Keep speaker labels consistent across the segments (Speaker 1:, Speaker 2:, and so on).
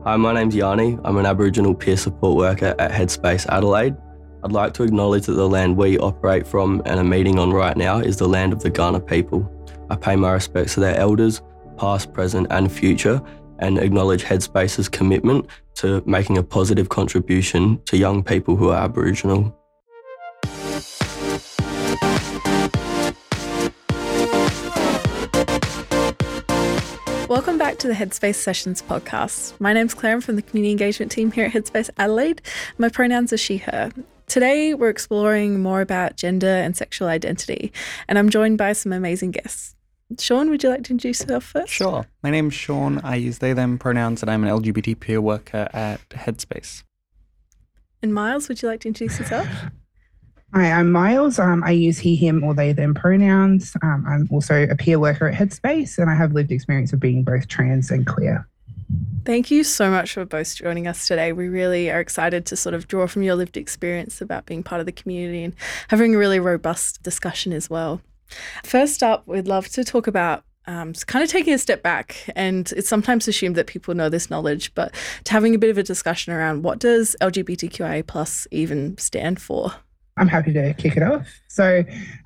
Speaker 1: Hi, my name's Yanni. I'm an Aboriginal peer support worker at Headspace Adelaide. I'd like to acknowledge that the land we operate from and are meeting on right now is the land of the Kaurna people. I pay my respects to their elders, past, present and future, and acknowledge Headspace's commitment to making a positive contribution to young people who are Aboriginal.
Speaker 2: Welcome back to the Headspace Sessions podcast. My name's Claire. I'm from the community engagement team here at Headspace Adelaide. My pronouns are she, her. Today, we're exploring more about gender and sexual identity, and I'm joined by some amazing guests. Sean, would you like to introduce yourself first?
Speaker 3: Sure. My name's Sean. I use they, them pronouns, and I'm an LGBT peer worker at Headspace.
Speaker 2: And Miles, would you like to introduce yourself?
Speaker 4: Hi, I'm Miles. I use he, him, or they, them pronouns. I'm also a peer worker at Headspace, and I have lived experience of being both trans and queer.
Speaker 2: Thank you so much for both joining us today. We really are excited to sort of draw from your lived experience about being part of the community and having a really robust discussion as well. First up, we'd love to talk about kind of taking a step back, and it's sometimes assumed that people know this knowledge, but to having a bit of a discussion around what does LGBTQIA plus even stand for?
Speaker 4: I'm happy to kick it off. So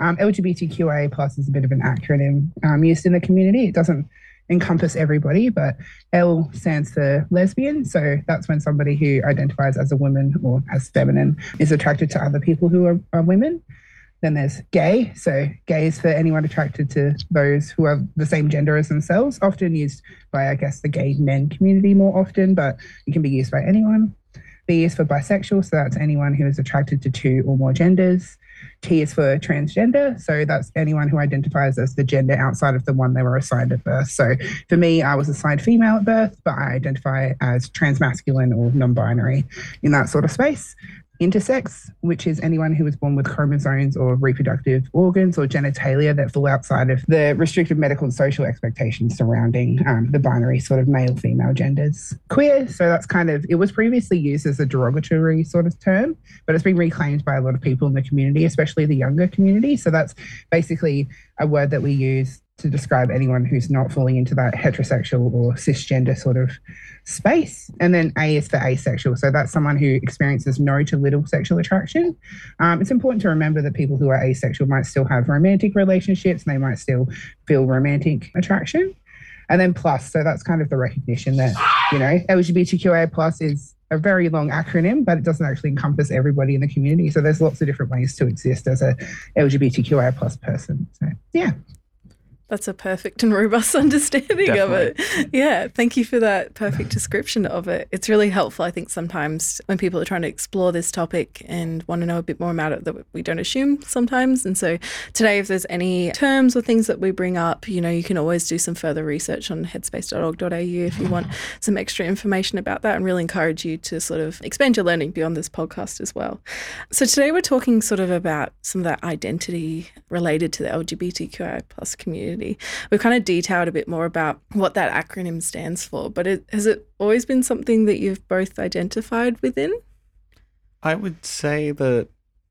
Speaker 4: LGBTQIA plus is a bit of an acronym used in the community. It doesn't encompass everybody, but L stands for lesbian. So that's when somebody who identifies as a woman or as feminine is attracted to other people who are women. Then there's gay. So gay is for anyone attracted to those who are the same gender as themselves, often used by, I guess, the gay men community more often, but it can be used by anyone. B is for bisexual, so that's anyone who is attracted to two or more genders. T is for transgender, so that's anyone who identifies as the gender outside of the one they were assigned at birth. So for me, I was assigned female at birth, but I identify as transmasculine or non-binary in that sort of space. Intersex, which is anyone who was born with chromosomes or reproductive organs or genitalia that fall outside of the restricted medical and social expectations surrounding the binary sort of male-female genders. Queer, so that's kind of, it was previously used as a derogatory sort of term, but it's been reclaimed by a lot of people in the community, especially the younger community. So that's basically a word that we use to describe anyone who's not falling into that heterosexual or cisgender sort of space. And then A is for asexual. So that's someone who experiences no to little sexual attraction. It's important to remember that people who are asexual might still have romantic relationships and they might still feel romantic attraction. And then plus, so that's kind of the recognition that, LGBTQIA plus is a very long acronym, but it doesn't actually encompass everybody in the community. So there's lots of different ways to exist as a LGBTQIA plus person. So, yeah.
Speaker 2: That's a perfect and robust understanding
Speaker 3: Definitely.
Speaker 2: of it. Yeah, thank you for that perfect description of it. It's really helpful, I think, sometimes when people are trying to explore this topic and want to know a bit more about it that we don't assume sometimes. And so today, if there's any terms or things that we bring up, you can always do some further research on headspace.org.au if you want some extra information about that, and really encourage you to sort of expand your learning beyond this podcast as well. So today we're talking sort of about some of that identity related to the LGBTQI plus community. We've kind of detailed a bit more about what that acronym stands for, but has it always been something that you've both identified within?
Speaker 3: I would say that,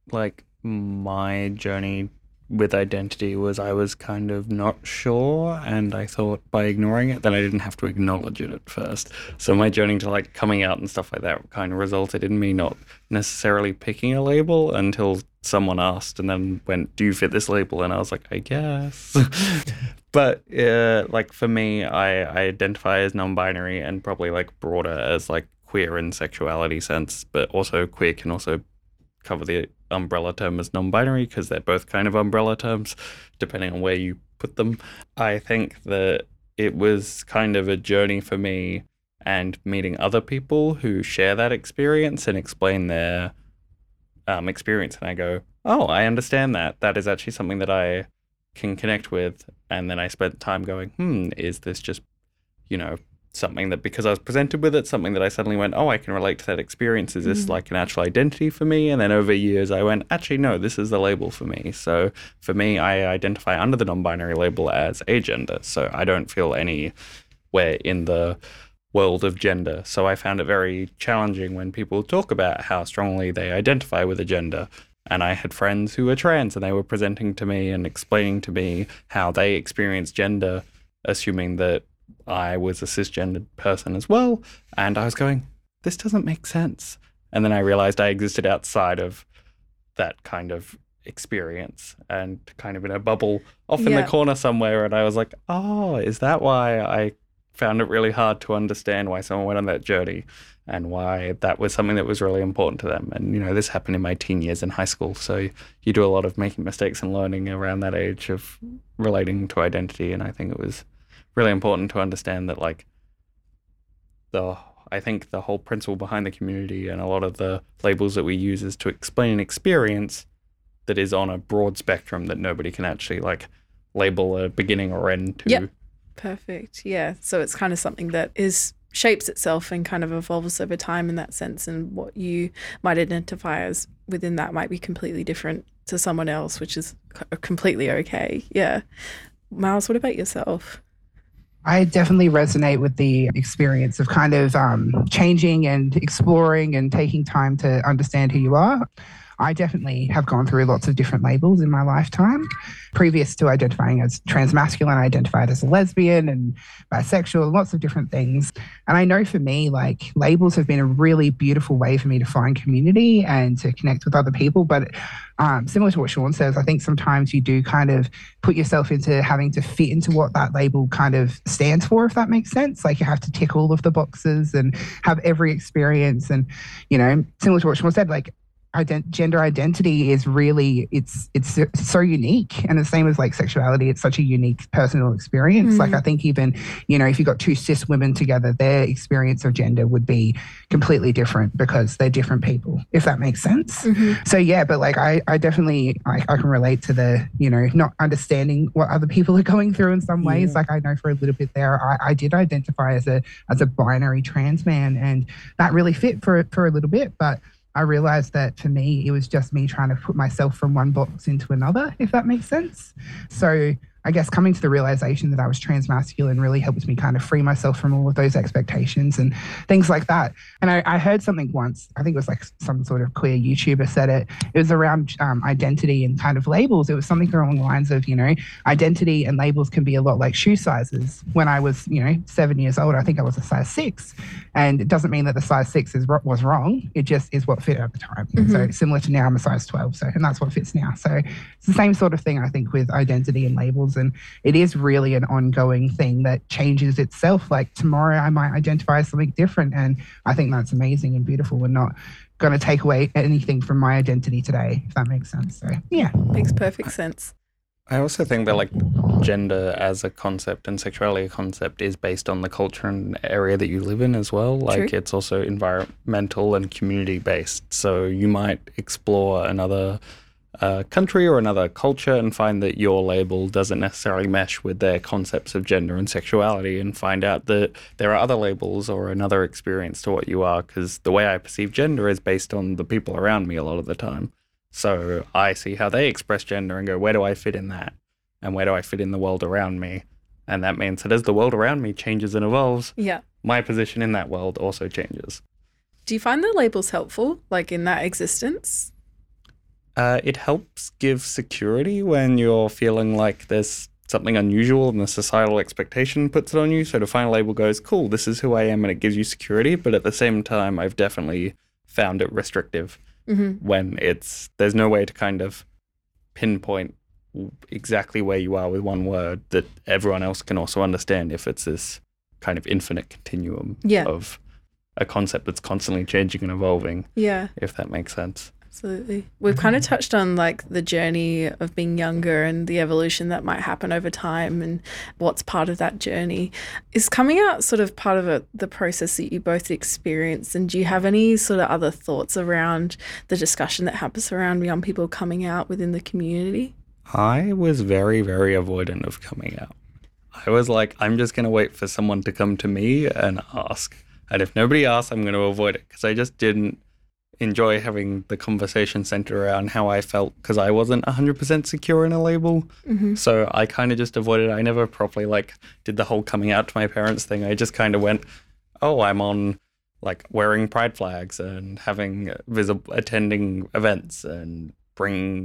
Speaker 3: my journey with identity was I was kind of not sure, and I thought by ignoring it, then I didn't have to acknowledge it at first. So my journey to, coming out and stuff like that kind of resulted in me not necessarily picking a label until someone asked and then went, do you fit this label? And I was like, I guess. But for me, I identify as non-binary and probably broader as queer in sexuality sense, but also queer can also cover the umbrella term as non-binary because they're both kind of umbrella terms depending on where you put them. I think that it was kind of a journey for me and meeting other people who share that experience and explain their experience, and I go, oh, I understand that. That is actually something that I can connect with. And then I spent time going, is this just, something that because I was presented with it, something that I suddenly went, oh, I can relate to that experience. Is this an actual identity for me? And then over years I went, actually, no, this is the label for me. So for me, I identify under the non-binary label as agender. So I don't feel anywhere in the world of gender. So I found it very challenging when people talk about how strongly they identify with a gender. And I had friends who were trans and they were presenting to me and explaining to me how they experience gender, assuming that I was a cisgendered person as well. And I was going, this doesn't make sense. And then I realized I existed outside of that kind of experience and kind of in a bubble off in the corner somewhere. And I was like, oh, is that why I found it really hard to understand why someone went on that journey and why that was something that was really important to them? And, you know, this happened in my teen years in high school. So you do a lot of making mistakes and learning around that age of relating to identity. And I think it was really important to understand that, like, I think the whole principle behind the community and a lot of the labels that we use is to explain an experience that is on a broad spectrum that nobody can actually, like, label a beginning or end to.
Speaker 2: Yep. Perfect. Yeah. So it's kind of something that shapes itself and kind of evolves over time in that sense, and what you might identify as within that might be completely different to someone else, which is completely okay. Yeah. Miles, what about yourself?
Speaker 4: I definitely resonate with the experience of kind of changing and exploring and taking time to understand who you are. I definitely have gone through lots of different labels in my lifetime. Previous to identifying as transmasculine, I identified as a lesbian and bisexual, lots of different things. And I know for me, like, labels have been a really beautiful way for me to find community and to connect with other people. But similar to what Sean says, I think sometimes you do kind of put yourself into having to fit into what that label kind of stands for, if that makes sense. Like, you have to tick all of the boxes and have every experience. And, you know, similar to what Sean said, like, gender identity is really, it's so unique, and the same as like sexuality, it's such a unique personal experience. Like, I think even, you know, if you got two cis women together, their experience of gender would be completely different because they're different people, if that makes sense. So yeah, but like I definitely, I can relate to the, you know, not understanding what other people are going through in some ways. Like, I know for a little bit there, I did identify as a binary trans man, and that really fit for a little bit, but I realized that for me, it was just me trying to put myself from one box into another, if that makes sense. So I guess coming to the realization that I was transmasculine really helped me kind of free myself from all of those expectations and things like that. And I heard something once, I think it was like some sort of queer YouTuber said it. It was around identity and kind of labels. It was something along the lines of, you know, identity and labels can be a lot like shoe sizes. When I was, you know, 7 years old, I think I was a size 6. And it doesn't mean that the size 6 was wrong. It just is what fit at the time. So similar to now, I'm a size 12. And that's what fits now. So it's the same sort of thing, I think, with identity and labels. And it is really an ongoing thing that changes itself. Like, tomorrow I might identify as something different. And I think that's amazing and beautiful. We're not going to take away anything from my identity today, if that makes sense. So, yeah.
Speaker 2: Makes perfect sense.
Speaker 3: I also think that, like, gender as a concept and sexuality a concept is based on the culture and area that you live in as well. Like, it's also environmental and community based. So you might explore another country or another culture and find that your label doesn't necessarily mesh with their concepts of gender and sexuality, and find out that there are other labels or another experience to what you are, because the way I perceive gender is based on the people around me a lot of the time. So I see how they express gender and go, where do I fit in that? And where do I fit in the world around me? And that means that as the world around me changes and evolves, my position in that world also changes.
Speaker 2: Do you find the labels helpful, like in that existence?
Speaker 3: It helps give security when you're feeling like there's something unusual and the societal expectation puts it on you. So to find a label goes, cool, this is who I am, and it gives you security. But at the same time, I've definitely found it restrictive when there's no way to kind of pinpoint exactly where you are with one word that everyone else can also understand if it's this kind of infinite continuum of a concept that's constantly changing and evolving. Yeah. If that makes sense.
Speaker 2: Absolutely. We've kind of touched on like the journey of being younger and the evolution that might happen over time and what's part of that journey. Is coming out sort of part of the process that you both experienced, and do you have any sort of other thoughts around the discussion that happens around young people coming out within the community?
Speaker 3: I was very, very avoidant of coming out. I was like, I'm just going to wait for someone to come to me and ask. And if nobody asks, I'm going to avoid it, because I just didn't enjoy having the conversation centered around how I felt, because I wasn't 100% secure in a label. So I kind of just avoided it. I never properly like did the whole coming out to my parents thing. I just kind of went, oh, I'm on like wearing pride flags and having attending events and bringing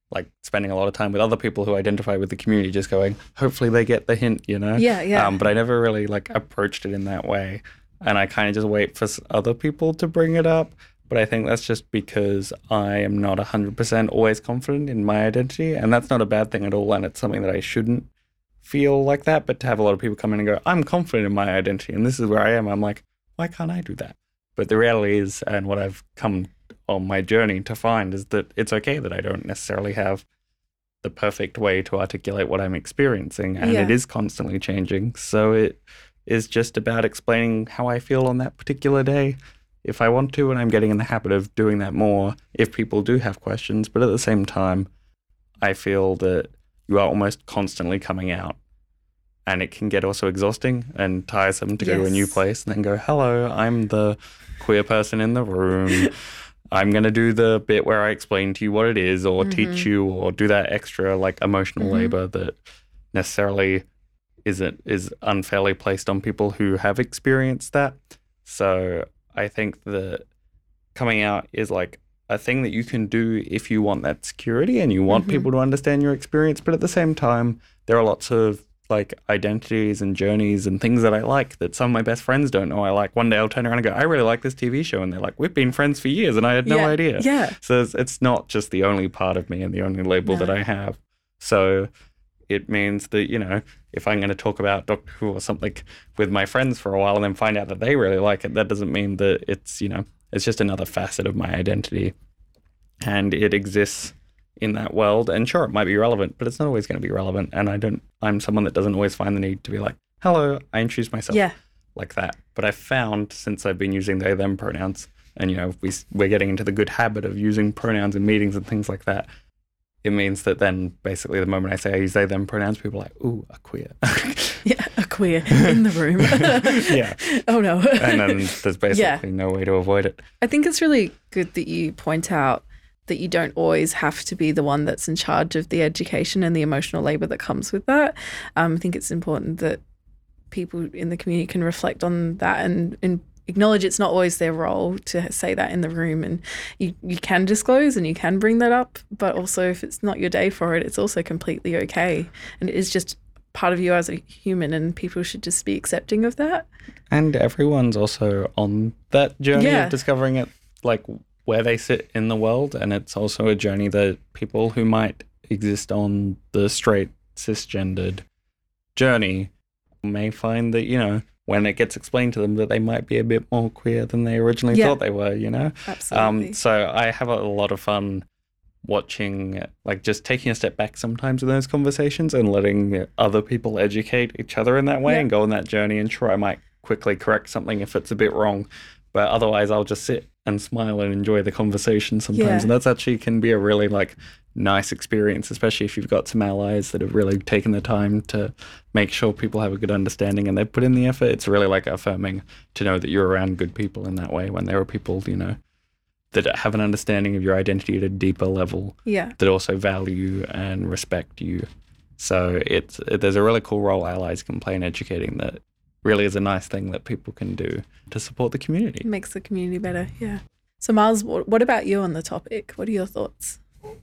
Speaker 3: like spending a lot of time with other people who identify with the community, just going, hopefully they get the hint, you know?
Speaker 2: Yeah.
Speaker 3: But I never really like approached it in that way. And I kind of just wait for other people to bring it up. But I think that's just because I am not 100% always confident in my identity. And that's not a bad thing at all. And it's something that I shouldn't feel like that. But to have a lot of people come in and go, I'm confident in my identity and this is where I am, I'm like, why can't I do that? But the reality is, and what I've come on my journey to find, is that it's okay that I don't necessarily have the perfect way to articulate what I'm experiencing. And it is constantly changing. So it is just about explaining how I feel on that particular day if I want to, and I'm getting in the habit of doing that more if people do have questions. But at the same time, I feel that you are almost constantly coming out, and it can get also exhausting and tiresome to go to a new place and then go, hello, I'm the queer person in the room. I'm going to do the bit where I explain to you what it is, or teach you, or do that extra like emotional labor that necessarily is unfairly placed on people who have experienced that. So I think that coming out is like a thing that you can do if you want that security and you want people to understand your experience. But at the same time, there are lots of like identities and journeys and things that I like that some of my best friends don't know I like. One day I'll turn around and go, I really like this TV show. And they're like, we've been friends for years and I had no idea.
Speaker 2: Yeah.
Speaker 3: So it's not just the only part of me and the only label that I have. So it means that, you know, if I'm going to talk about Doctor Who or something with my friends for a while and then find out that they really like it, that doesn't mean that it's, you know, it's just another facet of my identity. And it exists in that world. And sure, it might be relevant, but it's not always going to be relevant. And I'm someone that doesn't always find the need to be like, hello, I introduce myself like that. But I've found since I've been using they, them pronouns, and, you know, we're getting into the good habit of using pronouns in meetings and things like that, it means that then basically the moment I say I use they, them pronouns, people are like, ooh, a queer.
Speaker 2: A queer in the room. Oh, no.
Speaker 3: And then there's basically no way to avoid it.
Speaker 2: I think it's really good that you point out that you don't always have to be the one that's in charge of the education and the emotional labor that comes with that. I think it's important that people in the community can reflect on that and acknowledge it's not always their role to say that in the room, and you can disclose and you can bring that up, but also if it's not your day for it, it's also completely okay. And it is just part of you as a human, and people should just be accepting of that. And
Speaker 3: everyone's also on that journey of discovering it, like where they sit in the world. And it's also a journey that people who might exist on the straight, cisgendered journey may find that, you know, when it gets explained to them that they might be a bit more queer than they originally thought they were, you know?
Speaker 2: Absolutely.
Speaker 3: So I have a lot of fun watching, like just taking a step back sometimes in those conversations and letting other people educate each other in that way and go on that journey. And sure, I might quickly correct something if it's a bit wrong, but otherwise I'll just sit and smile and enjoy the conversation sometimes. And that's actually can be a really like nice experience, especially if you've got some allies that have really taken the time to make sure people have a good understanding and they've put in the effort. It's really like affirming to know that you're around good people in that way, when there are people, you know, that have an understanding of your identity at a deeper level, that also value and respect you. So there's a really cool role allies can play in educating that really is a nice thing that people can do to support the community.
Speaker 2: It makes the community better, So Miles, what about you on the topic? What are your thoughts?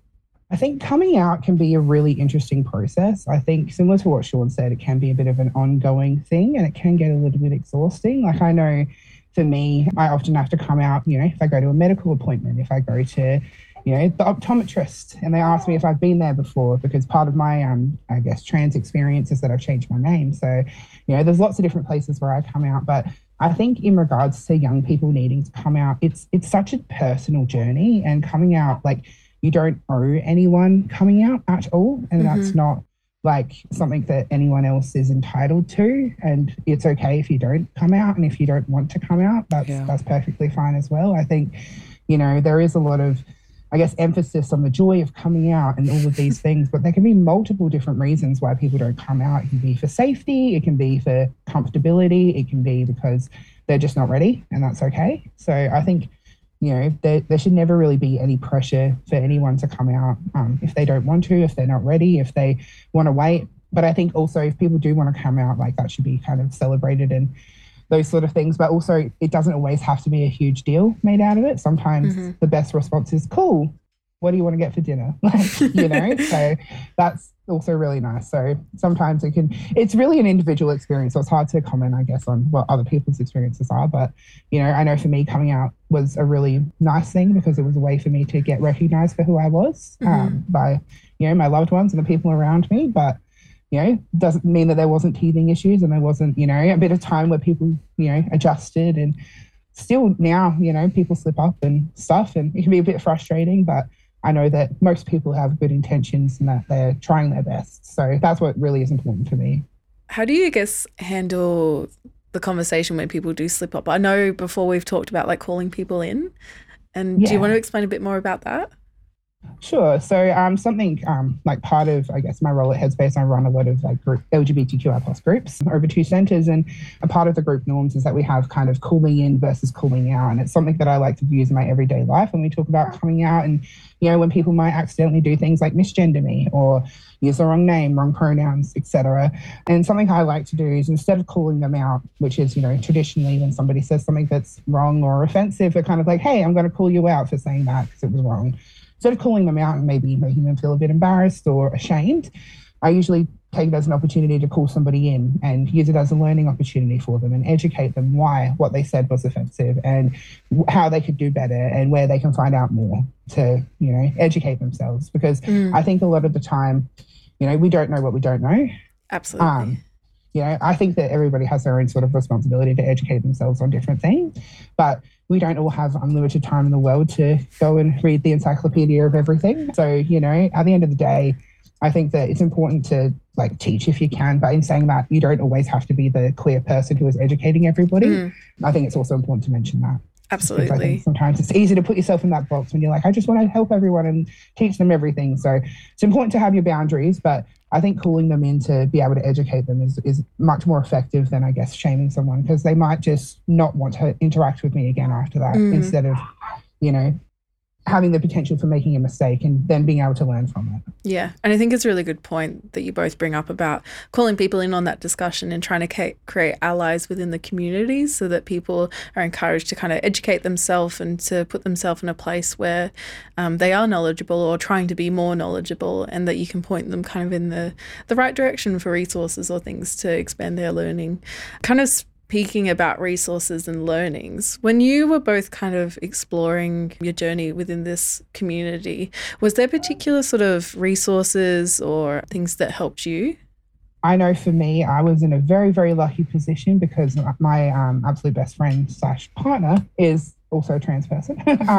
Speaker 4: I think coming out can be a really interesting process. I think similar to what Sean said, it can be a bit of an ongoing thing and it can get a little bit exhausting. Like I know for me, I often have to come out, you know, if I go to a medical appointment, if I go to, you know, the optometrist and they ask me if I've been there before, because part of my, I guess, trans experience is that I've changed my name. So, you know, there's lots of different places where I come out. But I think in regards to young people needing to come out, it's such a personal journey, and coming out, like, you don't owe anyone coming out at all. And that's not like something that anyone else is entitled to. And it's okay if you don't come out, and if you don't want to come out, that's perfectly fine as well. I think, you know, there is a lot of, I guess, emphasis on the joy of coming out and all of these things, but there can be multiple different reasons why people don't come out. It can be for safety, it can be for comfortability, it can be because they're just not ready, and that's okay. So I think, you know, there should never really be any pressure for anyone to come out if they don't want to, if they're not ready, if they want to wait. But I think also if people do want to come out, like that should be kind of celebrated and those sort of things. But also it doesn't always have to be a huge deal made out of it. Sometimes the best response is cool. what do you want to get for dinner? So that's also really nice. So sometimes it's really an individual experience. So it's hard to comment, I guess, on what other people's experiences are. But, I know for me, coming out was a really nice thing because it was a way for me to get recognized for who I was by, my loved ones and the people around me. But, doesn't mean that there wasn't teething issues and there wasn't, a bit of time where people, adjusted, and still now, people slip up and stuff, and it can be a bit frustrating, but I know that most people have good intentions and that they're trying their best. So that's what really is important for me.
Speaker 2: How do you, I guess, handle the conversation when people do slip up? I know before we've talked about like calling people in, and do you want to explain a bit more about that?
Speaker 4: Sure. So something like part of, I guess, my role at Headspace, I run a lot of like LGBTQI plus groups over 2 centres, and a part of the group norms is that we have kind of calling in versus calling out, and it's something that I like to use in my everyday life when we talk about coming out, and when people might accidentally do things like misgender me or use the wrong name, wrong pronouns, etc. And something I like to do is, instead of calling them out, which is, traditionally when somebody says something that's wrong or offensive, we're kind of like, hey, I'm going to call you out for saying that because it was wrong. Instead of calling them out and maybe making them feel a bit embarrassed or ashamed, I usually take it as an opportunity to call somebody in and use it as a learning opportunity for them and educate them why what they said was offensive and how they could do better and where they can find out more to, educate themselves. Because I think a lot of the time, we don't know what we don't know.
Speaker 2: Absolutely.
Speaker 4: I think that everybody has their own sort of responsibility to educate themselves on different things, but we don't all have unlimited time in the world to go and read the encyclopedia of everything. So, at the end of the day, I think that it's important to like teach if you can, but in saying that, you don't always have to be the clear person who is educating everybody. I think it's also important to mention that.
Speaker 2: Absolutely.
Speaker 4: I think sometimes it's easy to put yourself in that box when you're like, I just want to help everyone and teach them everything. So it's important to have your boundaries, but I think calling them in to be able to educate them is much more effective than, I guess, shaming someone, because they might just not want to interact with me again after that instead of, having the potential for making a mistake and then being able to learn from it.
Speaker 2: Yeah. And I think it's a really good point that you both bring up about calling people in on that discussion and trying to create allies within the community so that people are encouraged to kind of educate themselves and to put themselves in a place where they are knowledgeable or trying to be more knowledgeable, and that you can point them kind of in the right direction for resources or things to expand their learning. Kind of speaking about resources and learnings, when you were both kind of exploring your journey within this community, was there particular sort of resources or things that helped you?
Speaker 4: I know for me, I was in a very, very lucky position because my absolute best friend / partner is also a trans person.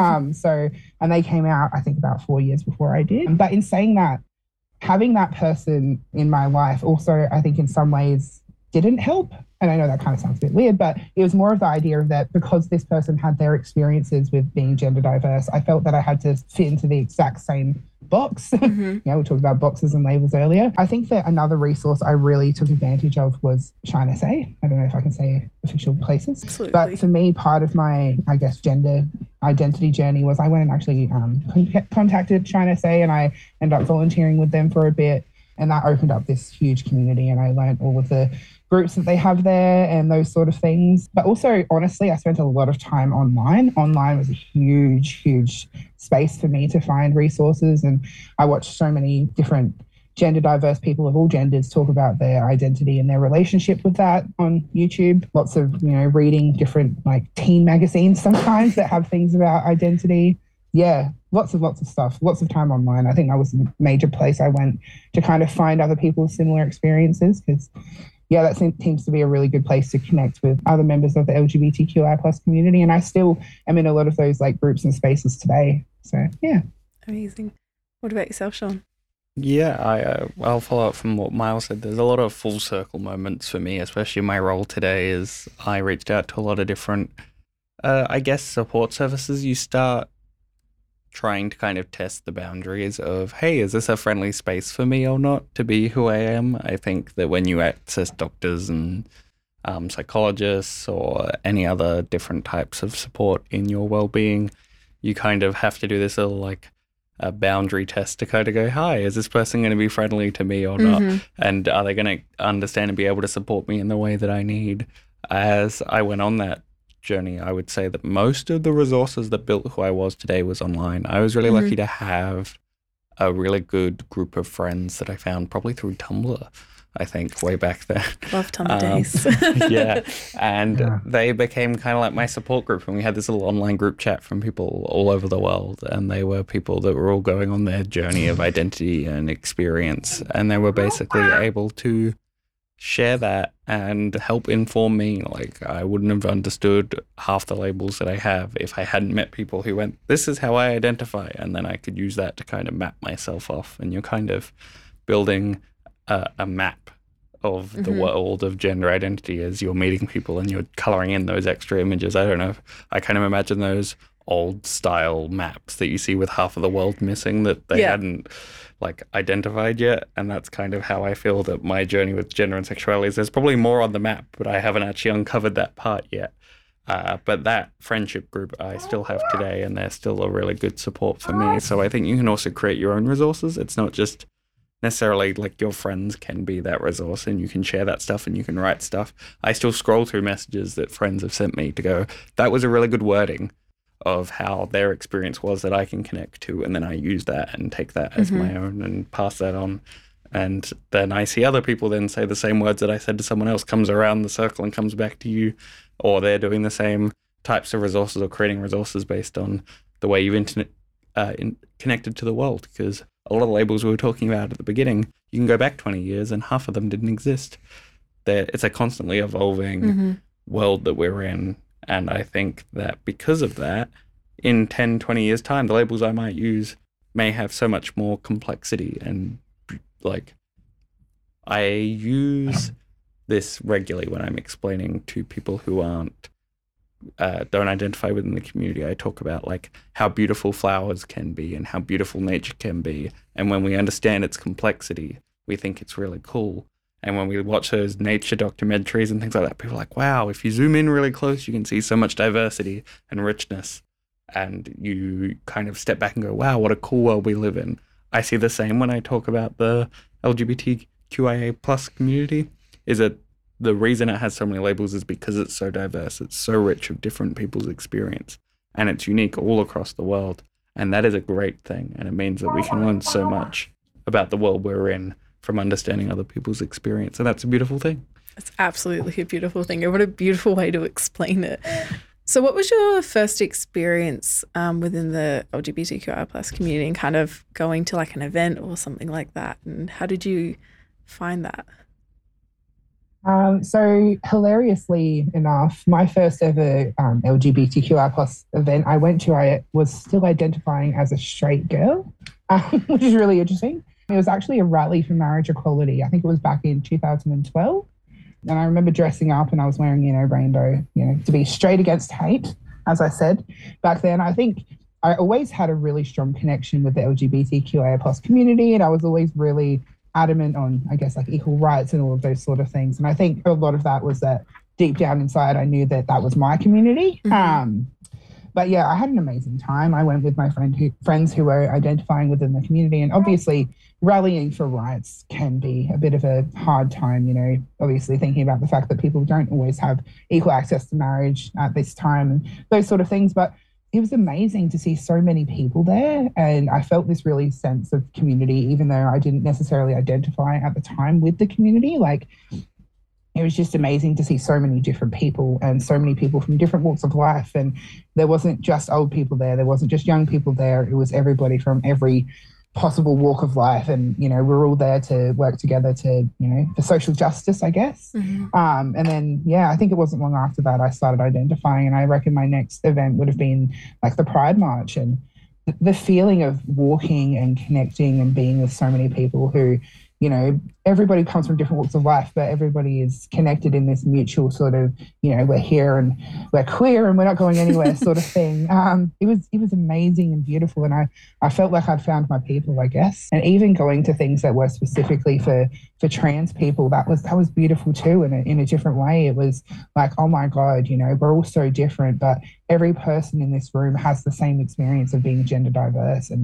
Speaker 4: And they came out, I think, about 4 years before I did. But in saying that, having that person in my life also, I think in some ways didn't help. And I know that kind of sounds a bit weird, but it was more of the idea of that because this person had their experiences with being gender diverse, I felt that I had to fit into the exact same box. We talked about boxes and labels earlier. I think that another resource I really took advantage of was Shine SA. I don't know if I can say official places.
Speaker 2: Absolutely.
Speaker 4: But for me, part of my, I guess, gender identity journey was I went and actually contacted Shine SA, and I ended up volunteering with them for a bit. And that opened up this huge community, and I learned all of the groups that they have there and those sort of things. But also, honestly, I spent a lot of time online. Online was a huge, huge space for me to find resources. And I watched so many different gender diverse people of all genders talk about their identity and their relationship with that on YouTube. Lots of, reading different like teen magazines sometimes that have things about identity. Yeah, lots of stuff, lots of time online. I think that was the major place I went to kind of find other people's similar experiences, because that seems to be a really good place to connect with other members of the LGBTQI plus community. And I still am in a lot of those like groups and spaces today. So, yeah.
Speaker 2: Amazing. What about yourself, Sean?
Speaker 3: Yeah, I'll follow up from what Miles said. There's a lot of full circle moments for me, especially my role today is I reached out to a lot of different, support services. You start trying to kind of test the boundaries of, hey, is this a friendly space for me or not to be who I am? I think that when you access doctors and psychologists or any other different types of support in your well-being, you kind of have to do this little like a boundary test to kind of go, hi, is this person going to be friendly to me or not? And are they going to understand and be able to support me in the way that I need? As I went on that journey, I would say that most of the resources that built who I was today was online. I was really lucky to have a really good group of friends that I found probably through Tumblr, I think, way back then.
Speaker 2: Love Tumblr days.
Speaker 3: Yeah. And they became kind of like my support group. And we had this little online group chat from people all over the world. And they were people that were all going on their journey of identity and experience. And they were basically able to share that and help inform me. Like, I wouldn't have understood half the labels that I have if I hadn't met people who went, this is how I identify. And then I could use that to kind of map myself off. And you're kind of building a map of the world of gender identity as you're meeting people and you're coloring in those extra images. I don't know. I kind of imagine those old style maps that you see with half of the world missing that they hadn't like identified yet. And that's kind of how I feel that my journey with gender and sexuality is. There's probably more on the map, but I haven't actually uncovered that part yet. But that friendship group I still have today, and they're still a really good support for me. So I think you can also create your own resources. It's not just necessarily like your friends can be that resource and you can share that stuff and you can write stuff. I still scroll through messages that friends have sent me to go, that was a really good wording of how their experience was that I can connect to. And then I use that and take that as my own and pass that on. And then I see other people then say the same words that I said to someone else, comes around the circle and comes back to you, or they're doing the same types of resources or creating resources based on the way you've connected to the world. Because a lot of the labels we were talking about at the beginning, you can go back 20 years and half of them didn't exist. It's a constantly evolving world that we're in. And I think that because of that, in 10, 20 years' time, the labels I might use may have so much more complexity. And like, I use this regularly when I'm explaining to people who don't identify within the community. I talk about like how beautiful flowers can be and how beautiful nature can be. And when we understand its complexity, we think it's really cool. And when we watch those nature documentaries and things like that, people are like, wow, if you zoom in really close, you can see so much diversity and richness. And you kind of step back and go, wow, what a cool world we live in. I see the same when I talk about the LGBTQIA plus community, is that the reason it has so many labels is because it's so diverse. It's so rich of different people's experience. And it's unique all across the world. And that is a great thing. And it means that we can learn so much about the world we're in from understanding other people's experience. And that's a beautiful thing.
Speaker 2: It's absolutely a beautiful thing. And what a beautiful way to explain it. So what was your first experience within the LGBTQI plus community and kind of going to like an event or something like that? And how did you find that?
Speaker 4: So hilariously enough, my first ever LGBTQI plus event I went to, I was still identifying as a straight girl, which is really interesting. It was actually a rally for marriage equality. I think it was back in 2012. And I remember dressing up and I was wearing, rainbow, to be straight against hate, as I said back then. I think I always had a really strong connection with the LGBTQIA plus community. And I was always really adamant on, I guess, like equal rights and all of those sort of things. And I think a lot of that was that deep down inside, I knew that was my community. But yeah, I had an amazing time. I went with my friends who were identifying within the community, and obviously rallying for rights can be a bit of a hard time, obviously thinking about the fact that people don't always have equal access to marriage at this time and those sort of things. But it was amazing to see so many people there, and I felt this really sense of community, even though I didn't necessarily identify at the time with the community. Like, it was just amazing to see so many different people and so many people from different walks of life. And there wasn't just old people there. There wasn't just young people there. It was everybody from every possible walk of life. And, we're all there to work together to, for social justice, I guess. And then, I think it wasn't long after that I started identifying. And I reckon my next event would have been like the Pride March. And the feeling of walking and connecting and being with so many people who, everybody comes from different walks of life, but everybody is connected in this mutual sort of, we're here and we're queer and we're not going anywhere sort of thing. It was amazing and beautiful. And I felt like I'd found my people, I guess. And even going to things that were specifically for trans people, that was beautiful too. In a different way, it was like, oh my God, we're all so different, but every person in this room has the same experience of being gender diverse. And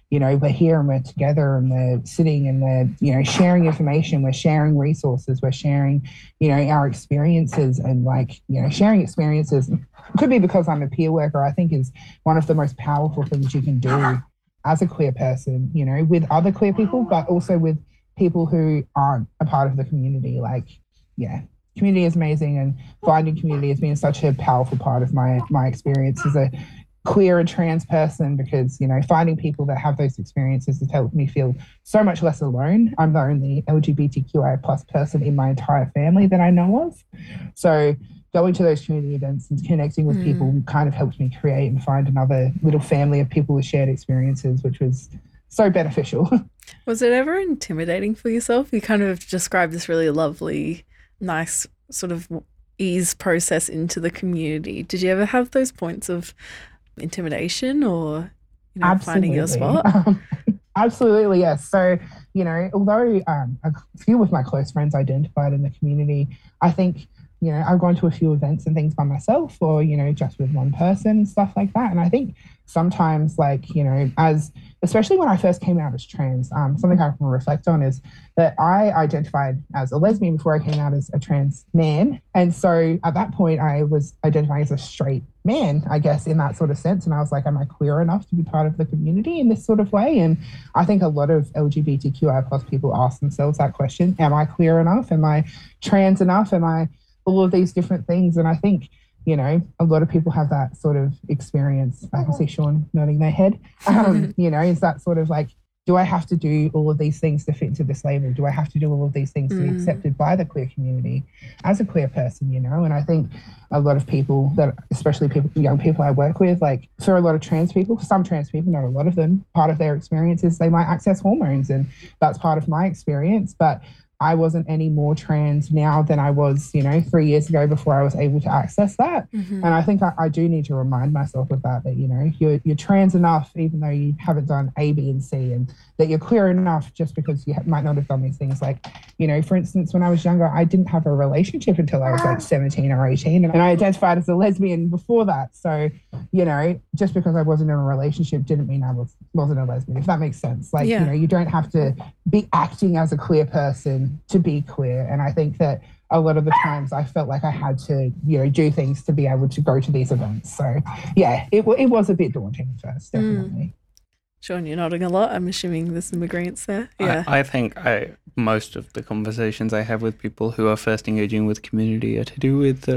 Speaker 4: we're here and we're together and we're sitting and we're, sharing information, we're sharing resources, we're sharing, our experiences and like, sharing experiences could be because I'm a peer worker, I think is one of the most powerful things you can do as a queer person, with other queer people, but also with people who aren't a part of the community. Like, yeah, community is amazing, and finding community has been such a powerful part of my experience as a queer and trans person, because finding people that have those experiences has helped me feel so much less alone. I'm the only LGBTQI plus person in my entire family that I know of, so going to those community events and connecting with people kind of helped me create and find another little family of people with shared experiences, which was so beneficial.
Speaker 2: Was it ever intimidating for yourself? You kind of described this really lovely, nice sort of ease process into the community. Did you ever have those points of intimidation or finding your spot?
Speaker 4: Absolutely, yes. So, although a few of my close friends identified in the community, I think, I've gone to a few events and things by myself or, just with one person, stuff like that. And I think sometimes, like, especially when I first came out as trans, something I can reflect on is that I identified as a lesbian before I came out as a trans man. And so at that point, I was identifying as a straight man, I guess, in that sort of sense. And I was like, am I queer enough to be part of the community in this sort of way? And I think a lot of LGBTQI plus people ask themselves that question. Am I queer enough? Am I trans enough? Am I all of these different things? And I think, a lot of people have that sort of experience. I can see Sean nodding their head. Is that sort of like, do I have to do all of these things to fit into this label? Do I have to do all of these things to be accepted by the queer community as a queer person, And I think a lot of people especially young people I work with, like for a lot of trans people, some trans people, not a lot of them, part of their experience is they might access hormones, and that's part of my experience. But I wasn't any more trans now than I was, 3 years ago before I was able to access that. And I think I do need to remind myself of that, you're trans enough, even though you haven't done A, B, and C, and that you're queer enough just because you might not have done these things. Like, for instance, when I was younger, I didn't have a relationship until I was like 17 or 18, and I identified as a lesbian before that. So, just because I wasn't in a relationship didn't mean I wasn't a lesbian, if that makes sense. Like, you don't have to be acting as a queer person to be queer. And I think that a lot of the times I felt like I had to, do things to be able to go to these events. So yeah, it was a bit daunting at first, definitely.
Speaker 2: Sean, you're nodding a lot. I'm assuming there's some agreements there. Yeah.
Speaker 3: I think most of the conversations I have with people who are first engaging with community are to do with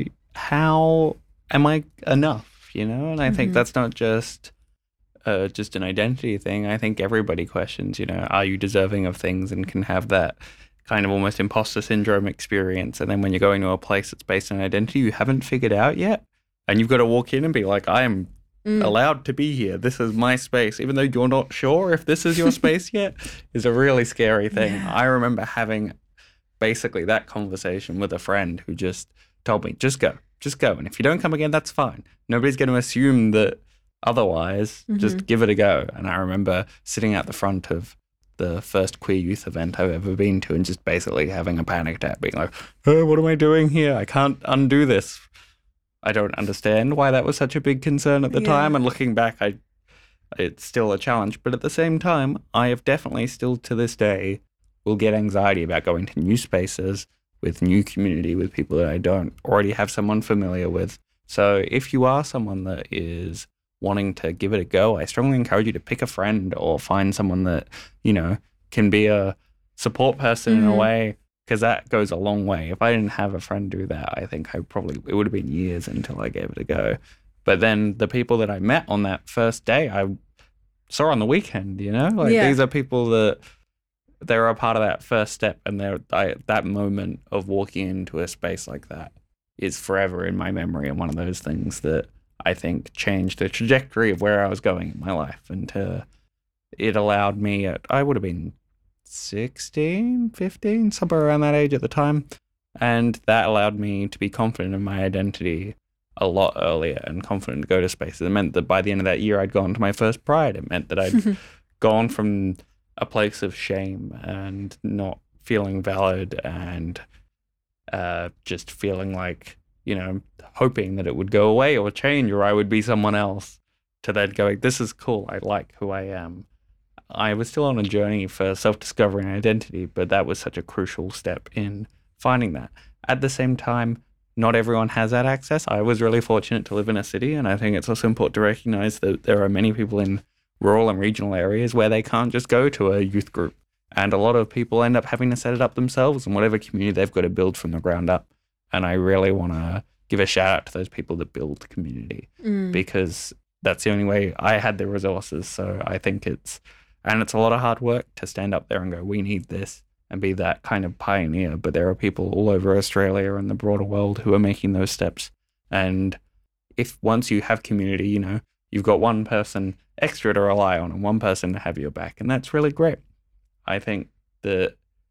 Speaker 3: how am I enough, And I think that's not just an identity thing. I think everybody questions, are you deserving of things, and can have that kind of almost imposter syndrome experience. And then when you're going to a place that's based on identity you haven't figured out yet, and you've got to walk in and be like, I am allowed to be here. This is my space, even though you're not sure if this is your space yet, is a really scary thing. Yeah. I remember having basically that conversation with a friend who just told me, just go. And if you don't come again, that's fine. Nobody's going to assume that otherwise, just give it a go. And I remember sitting out the front of the first queer youth event I've ever been to and just basically having a panic attack, being like, oh, what am I doing here? I can't undo this. I don't understand why that was such a big concern at the time. And looking back, it's still a challenge. But at the same time, I have definitely still to this day will get anxiety about going to new spaces with new community, with people that I don't already have someone familiar with. So if you are someone that is wanting to give it a go, I strongly encourage you to pick a friend or find someone that, can be a support person in a way, because that goes a long way. If I didn't have a friend do that, I think it would have been years until I gave it a go. But then the people that I met on that first day, I saw on the weekend, these are people that they're a part of that first step, and that moment of walking into a space like that is forever in my memory, and one of those things that I think changed the trajectory of where I was going in my life. And it allowed me I would have been 16, 15, somewhere around that age at the time. And that allowed me to be confident in my identity a lot earlier and confident to go to spaces. It meant that by the end of that year, I'd gone to my first Pride. It meant that I'd gone from a place of shame and not feeling valid and just feeling like, hoping that it would go away or change or I would be someone else, to then going, this is cool. I like who I am. I was still on a journey for self-discovery and identity, but that was such a crucial step in finding that. At the same time, not everyone has that access. I was really fortunate to live in a city, and I think it's also important to recognize that there are many people in rural and regional areas where they can't just go to a youth group. And a lot of people end up having to set it up themselves in whatever community they've got to build from the ground up. And I really want to give a shout out to those people that build community because that's the only way I had the resources. So I think it's a lot of hard work to stand up there and go, we need this, and be that kind of pioneer. But there are people all over Australia and the broader world who are making those steps. And if once you have community, you know, you've got one person extra to rely on and one person to have your back. And that's really great. I think that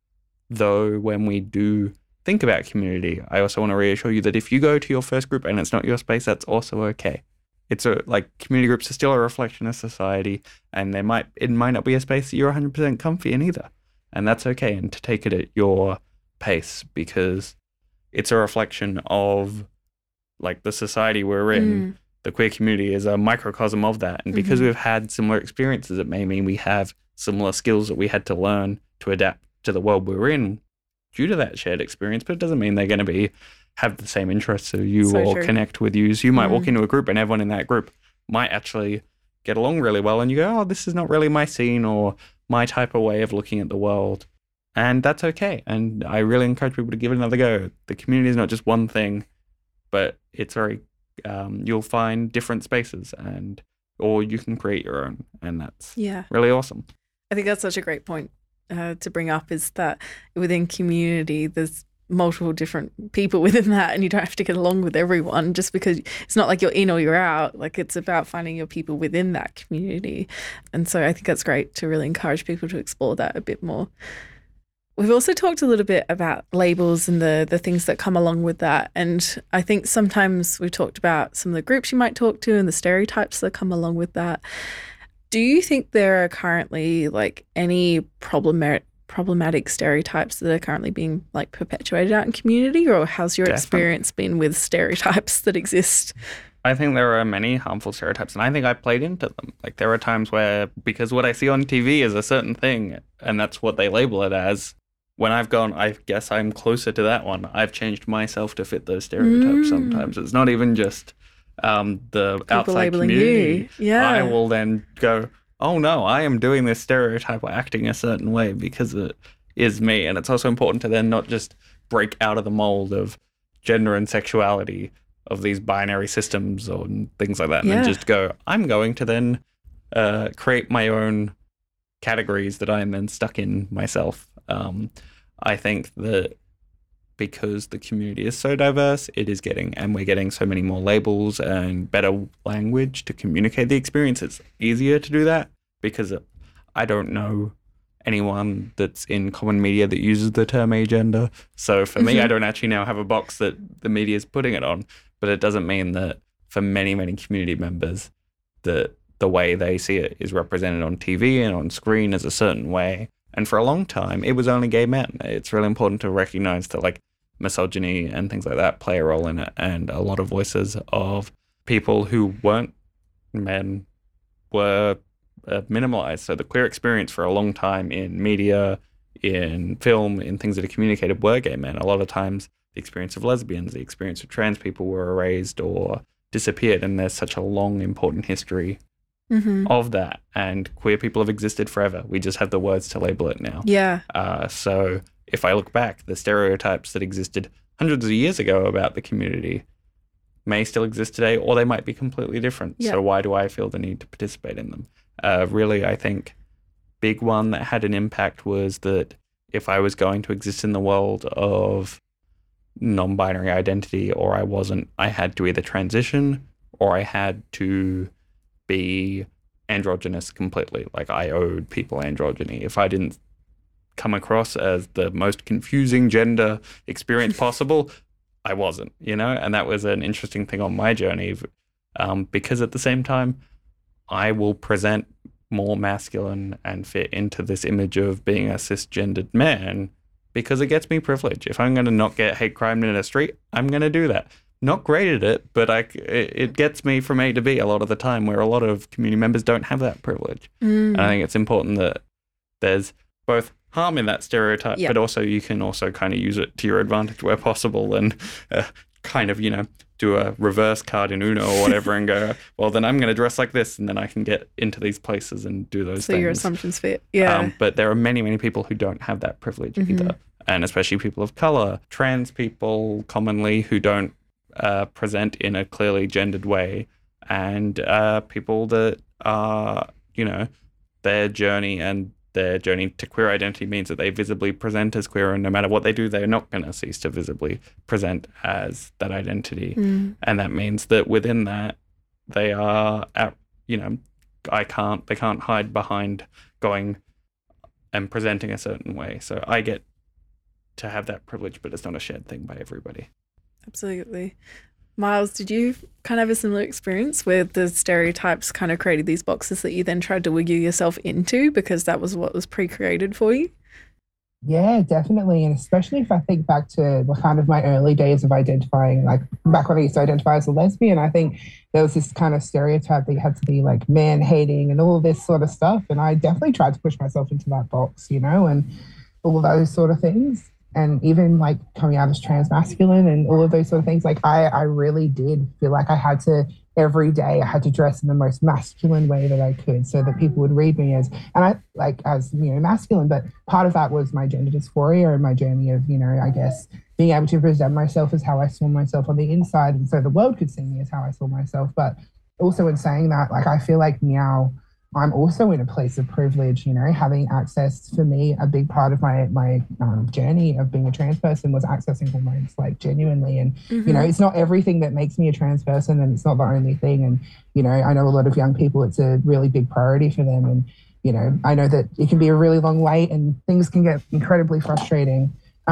Speaker 3: though when we do think about community, I also want to reassure you that if you go to your first group and it's not your space, that's also okay. Community groups are still a reflection of society, and it might not be a space that you're 100% comfy in either. And that's okay, and to take it at your pace, because it's a reflection of like the society we're in. The queer community is a microcosm of that. And because we've had similar experiences, it may mean we have similar skills that we had to learn to adapt to the world we're in due to that shared experience, but it doesn't mean they're going to have the same interests as you or connect with you. So you might walk into a group and everyone in that group might actually get along really well, and you go, oh, this is not really my scene or my type of way of looking at the world. And that's okay. And I really encourage people to give it another go. The community is not just one thing, but it's very, you'll find different spaces, or you can create your own. And that's really awesome.
Speaker 2: I think that's such a great point to bring up, is that within community, there's multiple different people within that, and you don't have to get along with everyone just because it's not like you're in or you're out. Like, it's about finding your people within that community. And so I think that's great to really encourage people to explore that a bit more. We've also talked a little bit about labels and the things that come along with that. And I think sometimes we've talked about some of the groups you might talk to and the stereotypes that come along with that. Do you think there are currently like any problematic stereotypes that are currently being like perpetuated out in community, or how's your experience been with stereotypes that exist?
Speaker 3: I think there are many harmful stereotypes, and I think I played into them. Like, there are times where, because what I see on TV is a certain thing, and that's what they label it as, when I've gone, I guess I'm closer to that one, I've changed myself to fit those stereotypes sometimes. It's not even just the people outside community.
Speaker 2: You. Yeah.
Speaker 3: I will then go, oh no, I am doing this stereotype or acting a certain way because it is me. And it's also important to then not just break out of the mold of gender and sexuality of these binary systems or things like that, and then just go, I'm going to then create my own categories that I'm then stuck in myself. I think that because the community is so diverse, we're getting so many more labels and better language to communicate the experience. It's easier to do that because I don't know anyone that's in common media that uses the term agender. So for me, I don't actually now have a box that the media is putting it on, but it doesn't mean that for many, many community members that the way they see it is represented on TV and on screen as a certain way. And for a long time, it was only gay men. It's really important to recognize that like misogyny and things like that play a role in it. And a lot of voices of people who weren't men were minimalized. So the queer experience for a long time in media, in film, in things that are communicated were gay men. A lot of times the experience of lesbians, the experience of trans people were erased or disappeared. And there's such a long, important history of that, and queer people have existed forever. We just have the words to label it now. So if I look back, the stereotypes that existed hundreds of years ago about the community may still exist today, or they might be completely different. So why do I feel the need to participate in them? Really, I think big one that had an impact was that if I was going to exist in the world of non-binary identity, or I wasn't, I had to either transition or I had to be androgynous completely. Like, I owed people androgyny. If I didn't come across as the most confusing gender experience possible, I wasn't, and that was an interesting thing on my journey, because at the same time, I will present more masculine and fit into this image of being a cisgendered man because it gets me privilege. If I'm going to not get hate crime in a street, I'm going to do that. not great at it, but it gets me from A to B a lot of the time, where a lot of community members don't have that privilege. And I think it's important that there's both harm in that stereotype, but also you can also kind of use it to your advantage where possible, and kind of, do a reverse card in Uno or whatever and go, well, then I'm going to dress like this, and then I can get into these places and do those things.
Speaker 2: So your assumptions fit. Yeah.
Speaker 3: But there are many, many people who don't have that privilege either. And especially people of color, trans people commonly who don't present in a clearly gendered way, and people that are, their journey to queer identity means that they visibly present as queer, and no matter what they do, they're not going to cease to visibly present as that identity. And that means that within that, they are, they can't hide behind going and presenting a certain way. So I get to have that privilege, but it's not a shared thing by everybody.
Speaker 2: Absolutely. Miles, did you kind of have a similar experience where the stereotypes kind of created these boxes that you then tried to wiggle yourself into because that was what was pre-created for you?
Speaker 4: Yeah, definitely. And especially if I think back to kind of my early days of identifying, like back when I used to identify as a lesbian, I think there was this kind of stereotype that you had to be like man-hating and all this sort of stuff. And I definitely tried to push myself into that box, and all of those sort of things. And even like coming out as trans masculine and all of those sort of things, like I really did feel like I had to, every day I had to dress in the most masculine way that I could so that people would read me as masculine. But part of that was my gender dysphoria and my journey of, I guess being able to present myself as how I saw myself on the inside, and so the world could see me as how I saw myself. But also in saying that, like, I feel like now I'm also in a place of privilege, having access. For me, a big part of my journey of being a trans person was accessing hormones, like genuinely. And, it's not everything that makes me a trans person, and it's not the only thing. And, I know a lot of young people, it's a really big priority for them. And, I know that it can be a really long wait and things can get incredibly frustrating.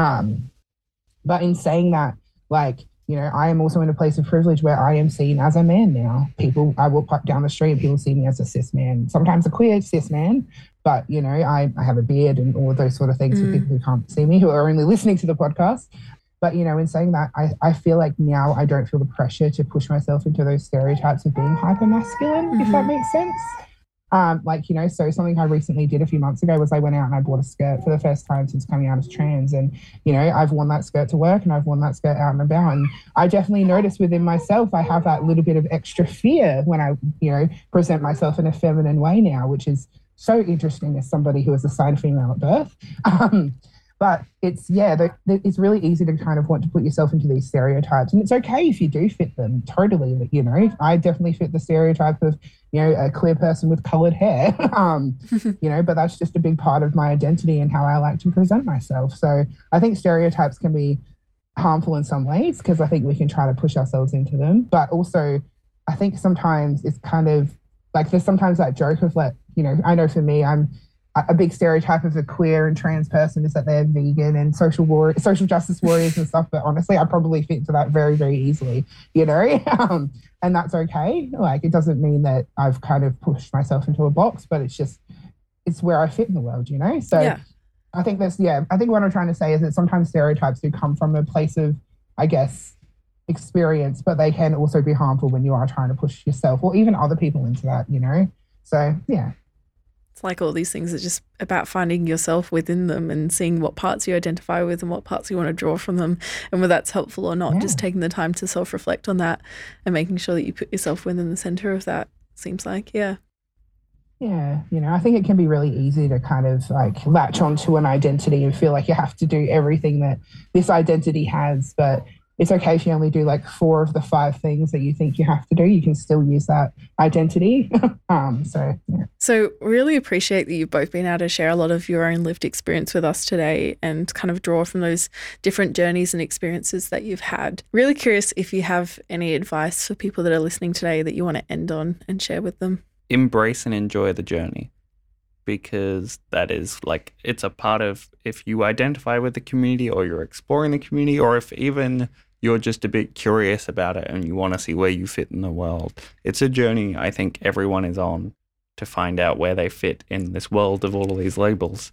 Speaker 4: But in saying that, like, I am also in a place of privilege where I am seen as a man now. I walk down the street and people see me as a cis man, sometimes a queer cis man, but, I have a beard and all of those sort of things for people who can't see me, who are only listening to the podcast. But, in saying that, I feel like now I don't feel the pressure to push myself into those stereotypes of being hyper-masculine, if that makes sense. So something I recently did a few months ago was I went out and I bought a skirt for the first time since coming out as trans. And, I've worn that skirt to work and I've worn that skirt out and about. And I definitely noticed within myself, I have that little bit of extra fear when I, present myself in a feminine way now, which is so interesting as somebody who is assigned female at birth. But it's really easy to kind of want to put yourself into these stereotypes. And it's okay if you do fit them, totally. I definitely fit the stereotype of, a queer person with colored hair, but that's just a big part of my identity and how I like to present myself. So I think stereotypes can be harmful in some ways because I think we can try to push ourselves into them. But also, I think sometimes it's kind of like there's sometimes that joke of I know for me, I'm a big stereotype of the queer and trans person is that they're vegan and social justice warriors and stuff. But honestly, I probably fit into that very, very easily, and that's okay. Like, it doesn't mean that I've kind of pushed myself into a box, but it's where I fit in the world, So yeah. I think what I'm trying to say is that sometimes stereotypes do come from a place of, I guess, experience, but they can also be harmful when you are trying to push yourself or even other people into that, So, yeah.
Speaker 2: It's like all these things are just about finding yourself within them and seeing what parts you identify with and what parts you want to draw from them and whether that's helpful or not. Yeah. Just taking the time to self-reflect on that and making sure that you put yourself within the center of that, seems like, yeah.
Speaker 4: Yeah, I think it can be really easy to kind of like latch onto an identity and feel like you have to do everything that this identity has, but it's okay if you only do like 4 of the 5 things that you think you have to do. You can still use that identity.
Speaker 2: So really appreciate that you've both been able to share a lot of your own lived experience with us today and kind of draw from those different journeys and experiences that you've had. Really curious if you have any advice for people that are listening today that you want to end on and share with them.
Speaker 3: Embrace and enjoy the journey, because that is like, it's a part of, if you identify with the community or you're exploring the community, or if even you're just a bit curious about it and you want to see where you fit in the world. It's a journey I think everyone is on to find out where they fit in this world of all of these labels.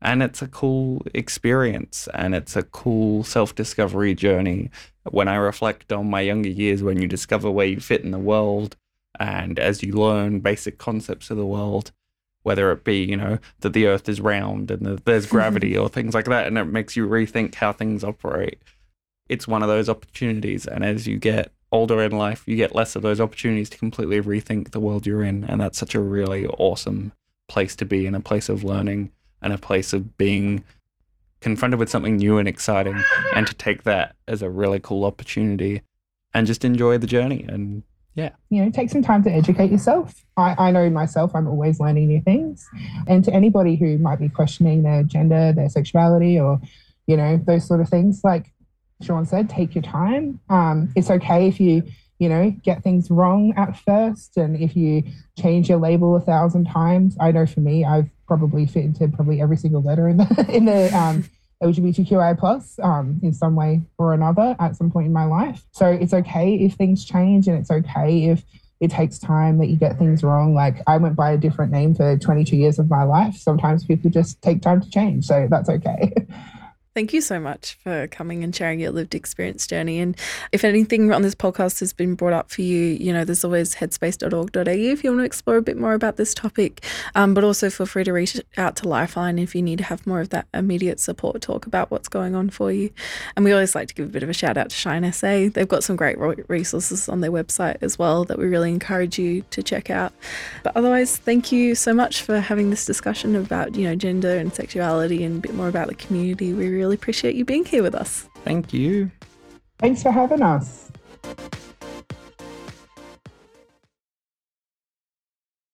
Speaker 3: And it's a cool experience, and it's a cool self-discovery journey. When I reflect on my younger years, when you discover where you fit in the world, and as you learn basic concepts of the world, whether it be, that the earth is round and that there's gravity or things like that, and it makes you rethink how things operate. It's one of those opportunities. And as you get older in life, you get less of those opportunities to completely rethink the world you're in. And that's such a really awesome place to be, in a place of learning and a place of being confronted with something new and exciting, and to take that as a really cool opportunity and just enjoy the journey. And
Speaker 4: take some time to educate yourself. I know myself, I'm always learning new things. And to anybody who might be questioning their gender, their sexuality, or, those sort of things, like Sean said, take your time. It's okay if you, get things wrong at first, and if you change your label 1,000 times. I know for me, I've probably fit into every single letter in the LGBTQI+ in some way or another at some point in my life. So it's okay if things change, and it's okay if it takes time that you get things wrong. Like, I went by a different name for 22 years of my life. Sometimes people just take time to change, so that's okay.
Speaker 2: Thank you so much for coming and sharing your lived experience journey. And if anything on this podcast has been brought up for you, there's always headspace.org.au if you want to explore a bit more about this topic. But also feel free to reach out to Lifeline if you need to have more of that immediate support talk about what's going on for you. And we always like to give a bit of a shout out to Shine SA. They've got some great resources on their website as well that we really encourage you to check out. But otherwise, thank you so much for having this discussion about, gender and sexuality, and a bit more about the community. We really appreciate you being here with us.
Speaker 3: Thank you.
Speaker 4: Thanks for having us.